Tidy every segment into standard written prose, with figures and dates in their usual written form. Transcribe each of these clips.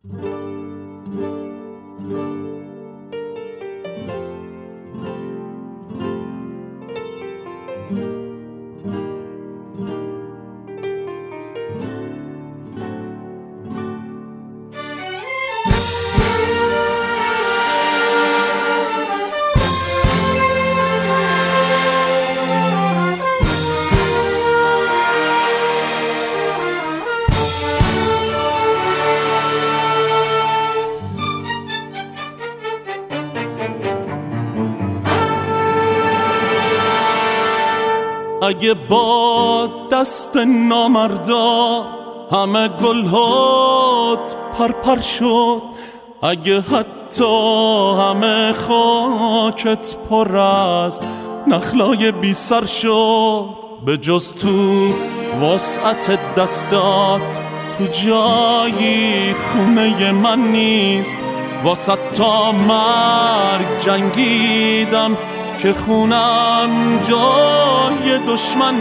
اگه با دست نامردا همه گلهات پرپر شد، اگه حتی همه خاکت پر از نخلای بی سر شد، به جز تو وسعت دستات تو جایی خونه من نیست. واسه تا مرگ جنگیدم که خونم جای دشمن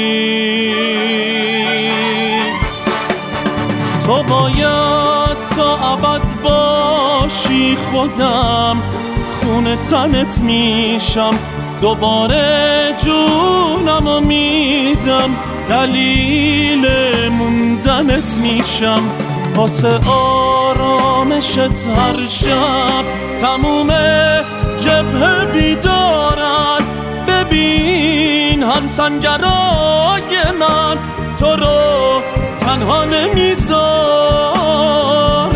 نیست. تو باید تا ابد باشی، خودم خون تنت میشم، دوباره جونمو میدم، دلیل موندنت میشم. واسه آرامشت هر شب تموم جبهه بیدارن، ببین همسنگرای من تو رو تنها نمیذارن.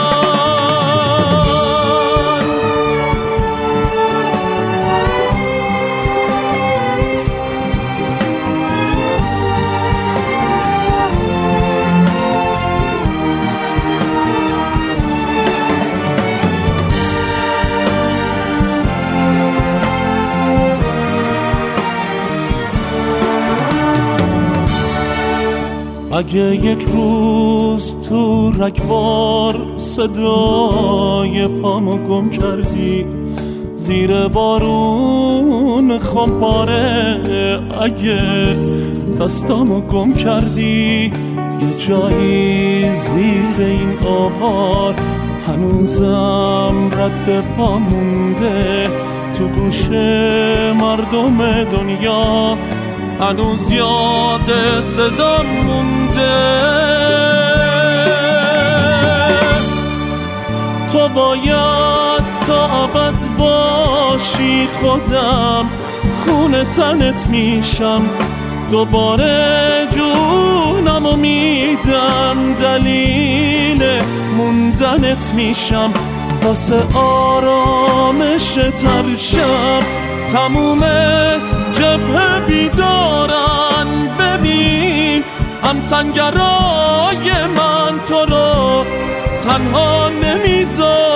اگه یک روز تو رگبار صدای پامو گم کردی، زیر بارون خمپاره اگه دستامو گم کردی، یه جایی زیر این آوار هنوزم رد پا مونده، تو گوش مردم دنیا هنوز یاد صدا مونده. تو باید تا ابد باشی، خودم خون تنت میشم، دوباره جونمو میدم، دلیل موندنت میشم. واسه آرامشت هر شب تموم جبهه بیدارن، ببین همسنگرای من تو رو تنها نمیذارن.